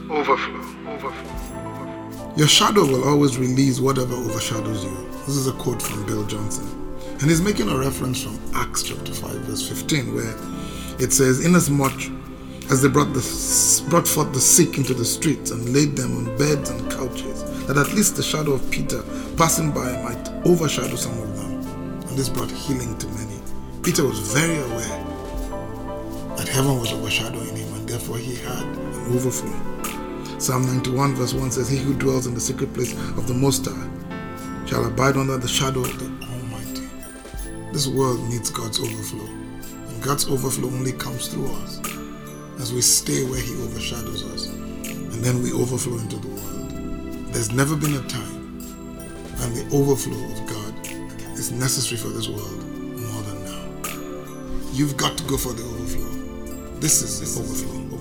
Your shadow will always release whatever overshadows you. This is a quote from Bill Johnson. And he's making a reference from Acts chapter 5 verse 15, where it says, "Inasmuch as they brought forth the sick into the streets and laid them on beds and couches, that at least the shadow of Peter passing by might overshadow some of them. And this brought healing to many." Peter was very aware that heaven was overshadowing him, and therefore he had an overflow. Psalm 91 verse 1 says, "He who dwells in the secret place of the Most High shall abide under the shadow of the Almighty." This world needs God's overflow, and God's overflow only comes through us as we stay where He overshadows us, and then we overflow into the world. There's never been a time when the overflow of God is necessary for this world more than now. You've got to go for the overflow. This is the overflow.